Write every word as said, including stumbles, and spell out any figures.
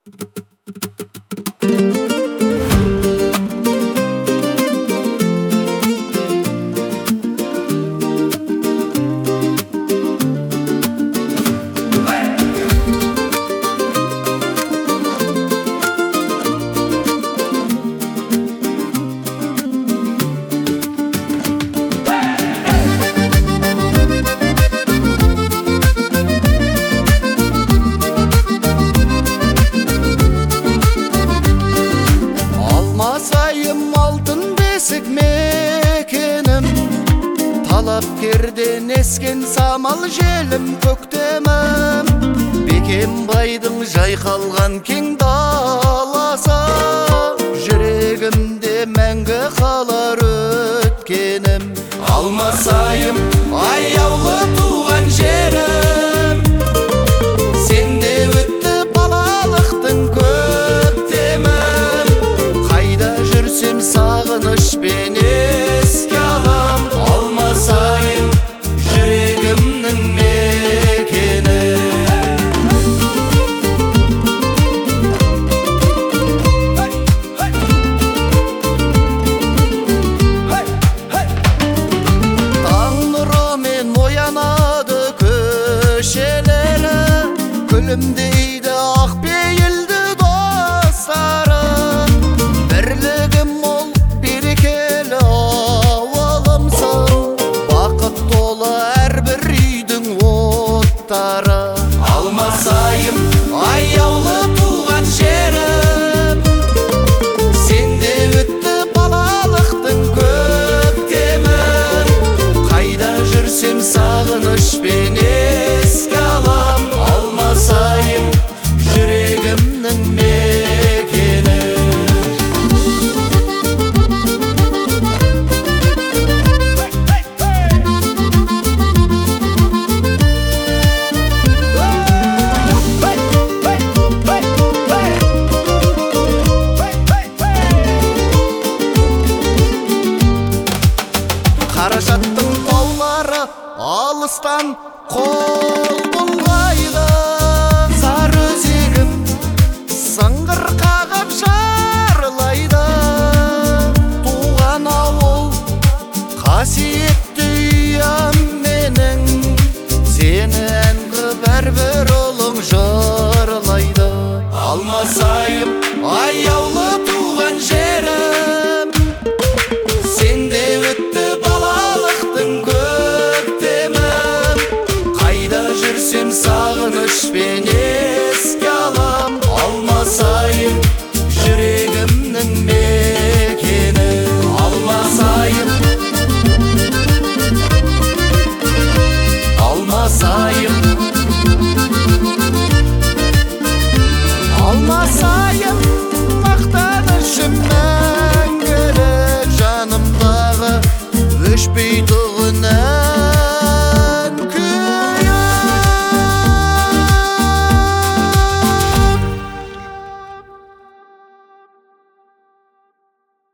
Almasayım altın besik mekenim, talapkerden esken самал желім көктемім. Бекембайдың жайқалған кең даласы, жүрегімде мәңгі қалар өткенім. Алмасайым аяулы туған жерім, сенде өтті балалықтың көктемім. Қайда жүрсем сағынышпен еске алам, алмасайым жүрегімнің мекені. Таң нұрымен оянады көшелері, күлімдейді ақ пейілді достары. Бірлігім мол берекелі ауылымсың, бақыт толы әрбір үйдің оттары. Алмасайым аяулы туған жерім, сенде өтті балалықтың көктемім. Қайда жүрсем сағынышпен еске алам, алмасайым жүрегімнің мекені. Қаражаттың таулары алыстан қол бұлғайды, зар өзегім сыңғыр қағып жарлайды. Туған ауыл қасиетті үйім менің, сені ән қып әрбір ұлың жырлайды. Алмаса